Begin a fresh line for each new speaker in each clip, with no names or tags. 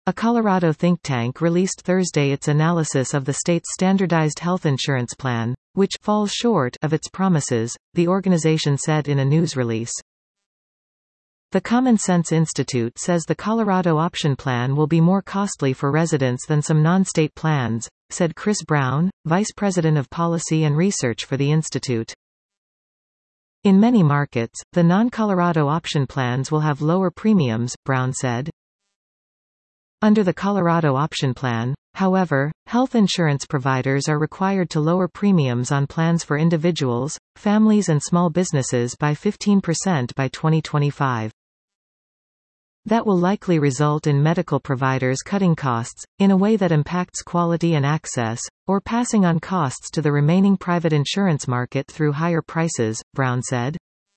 A Colorado think tank released Thursday its analysis of the state's standardized health insurance plan, which falls short of its promises, the organization said in a news release. The Common Sense Institute says the Colorado option plan will be more costly for residents than some non-state plans, said Chris Brown, Vice President of Policy and Research for the Institute. In many markets, the non-Colorado option plans will have lower premiums, Brown said. Under the Colorado option plan, however, health insurance providers are required to lower premiums on plans for individuals, families and small businesses by 15% by 2025. That will likely result in medical providers cutting costs, in a way that impacts quality and access, or passing on costs to the remaining private insurance market through higher prices, Brown said.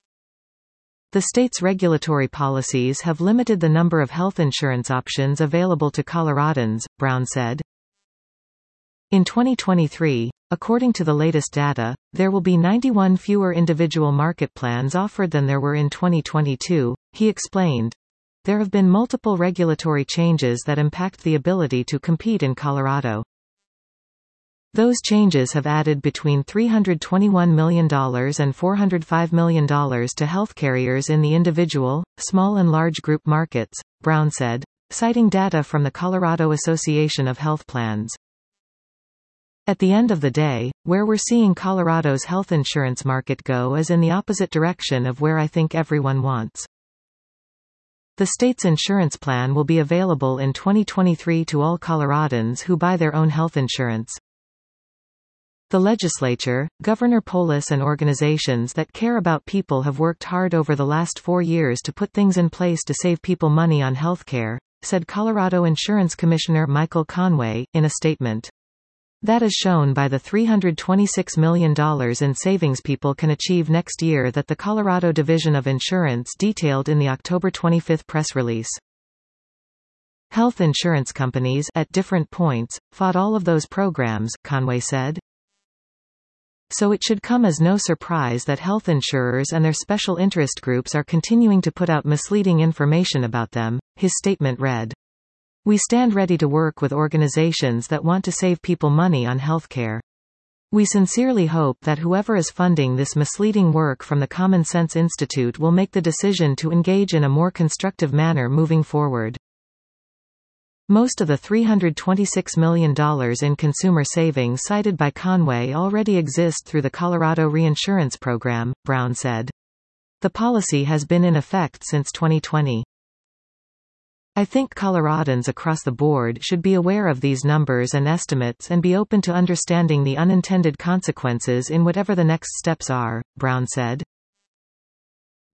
The state's regulatory policies have limited the number of health insurance options available to Coloradans, Brown said. In 2023, according to the latest data, there will be 91 fewer individual market plans offered than there were in 2022, he explained. There have been multiple regulatory changes that impact the ability to compete in Colorado. Those changes have added between $321 million and $405 million to health carriers in the individual, small and large group markets, Brown said, citing data from the Colorado Association of Health Plans. At the end of the day, where we're seeing Colorado's health insurance market go is in the opposite direction of where I think everyone wants. The state's insurance plan will be available in 2023 to all Coloradans who buy their own health insurance. The legislature, Governor Polis and organizations that care about people have worked hard over the last 4 years to put things in place to save people money on health care, said Colorado Insurance Commissioner Michael Conway, in a statement. That is shown by the $326 million in savings people can achieve next year that the Colorado Division of Insurance detailed in the October 25 press release. Health insurance companies, at different points, fought all of those programs, Conway said. So it should come as no surprise that health insurers and their special interest groups are continuing to put out misleading information about them, his statement read. We stand ready to work with organizations that want to save people money on health care. We sincerely hope that whoever is funding this misleading work from the Common Sense Institute will make the decision to engage in a more constructive manner moving forward. Most of the $326 million in consumer savings cited by Conway already exist through the Colorado Reinsurance Program, Brown said. The policy has been in effect since 2020. I think Coloradans across the board should be aware of these numbers and estimates and be open to understanding the unintended consequences in whatever the next steps are, Brown said.